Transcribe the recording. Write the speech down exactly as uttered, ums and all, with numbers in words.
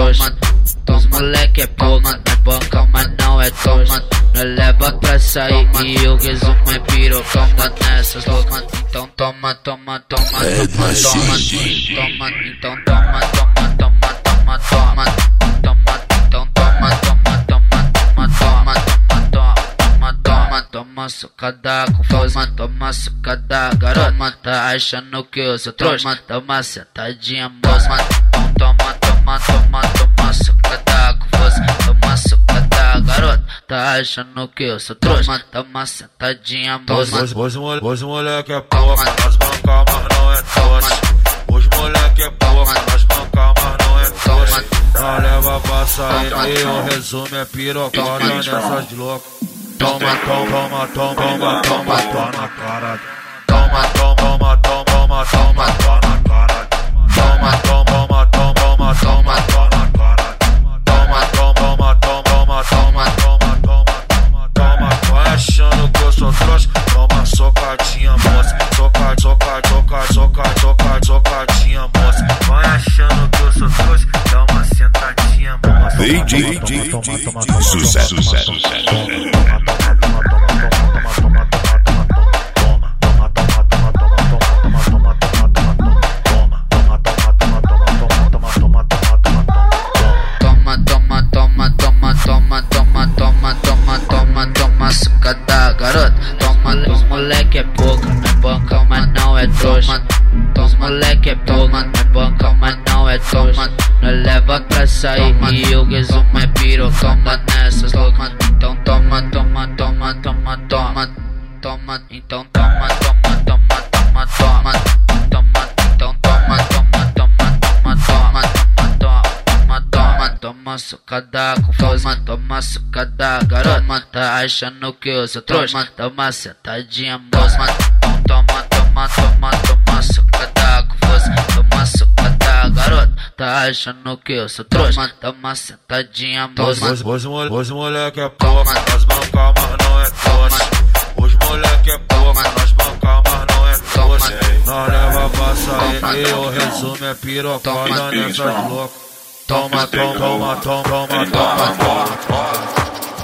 trouxa. Os moleque é pouco, é banca, mas não é trouxa. Nós leva pra sair e o resumo é pirocão. Tá nessas loucas, então toma, toma, toma, toma, toma, toma, então toma, toma, toma, toma, toma, toma, então toma, toma, toma, toma, toma, toma, toma, toma, toma, socada com força, toma, socada, garota, tá achando que eu sou trouxa, toma, sentadinha, moça, então toma, toma, toma, toma, socada com força, toma, socada, garota, tá achando que eu sou trouxa, toma, sentadinha, moça. Os moleque é porra, nós banca, mas não é trouxa. Os moleque é porra, nós banca, mas não é trouxa. Nós leva pra sair e o resumo é pirocada nessas loucas. Toma, toma, toma, toma, toma, toma na cara. Toma, toma, toma, toma, toma, toma na cara. Toma, toma, toma, toma, toma, toma na cara. Toma, toma, toma, toma, toma, toma, toma, toma. Vai achando que eu sou trouxa? Toma socadinha, moça. Soca, soca, soca, soca, soca, socadinha, moça. Vai achando que eu sou trouxa? Dá uma sentadinha, moça. D J, D J, sucesso, sucesso, sucesso. Socada, garota, toma, os moleque é pouca, não é banca, mas não é trouxa. Os moleque é pouca, não é banca, mas não é trouxa. Nós leva pra sair e o resumo é pirocão. Tá nessas loucas, então toma, toma, toma, toma, toma, toma, então toma, toma, toma, toma, toma, toma, então toma, toma, toma, toma, toma, toma, toma, toma, toma, socada com força, toma, socada, garota, tá achando que eu sou trouxa, toma, sentadinha, moça, então toma, toma, toma, toma, socada com força, toma, socada, garota, tá achando que eu sou trouxa, toma, sentadinha, moça. Os moleque é porra, nós banca, mas não é trouxa. Os moleque é porra, nós banca, mas não é trouxa. Nós leva pra sair e o resumo é pirocada nessas loucas. Toma, toma, toma, toma, toma, toma, toma.